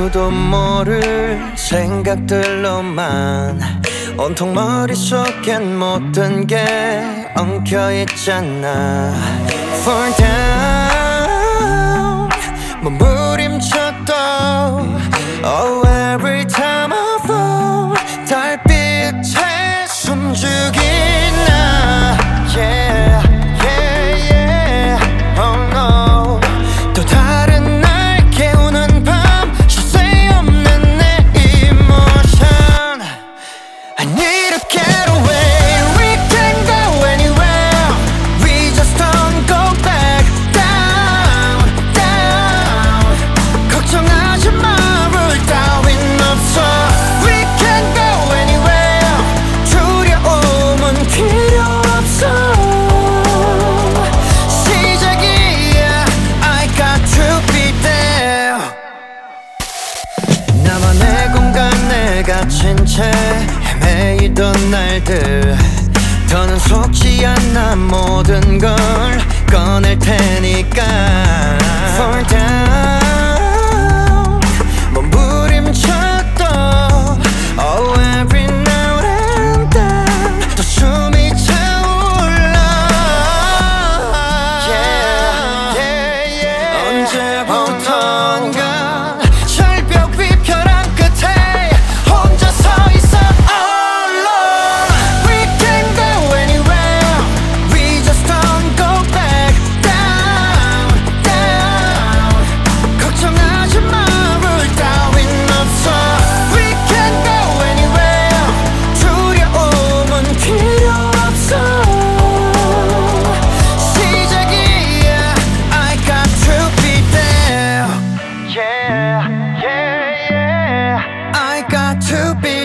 아무도 모를 생각들로만 온통 머릿속엔 모든 게 엉켜있잖아. Fall down 몸부림쳐도 Oh every time I fall 달빛에 숨죽이나. Yeah yeah yeah Oh no 또 다른 날 깨우는 밤 쉴 새 없는 내 emotion I need to get away. We can go anywhere. We just don't go back down, down. 걱정하지 마, rule 따윈 없어. We can go anywhere. 두려움은 필요 없어. 시작이야. I got to be there. 나만의 공간에 갇힌 채 헤매이던 날들 더는 속지 않아. 모든 걸 꺼낼 테니까. Fall down 몸부림쳐도 Oh every now and then 또 숨이 차올라. Yeah yeah yeah 언제부턴가 절벽 위편한 끝에 혼자 서 있어 all alone. We can go anywhere. We just don't go back down, down. 걱정하지 마, rule 따윈 없어. We can go anywhere. 두려움은 필요 없어. 시작이야. I got to be there. Yeah yeah yeah I got to be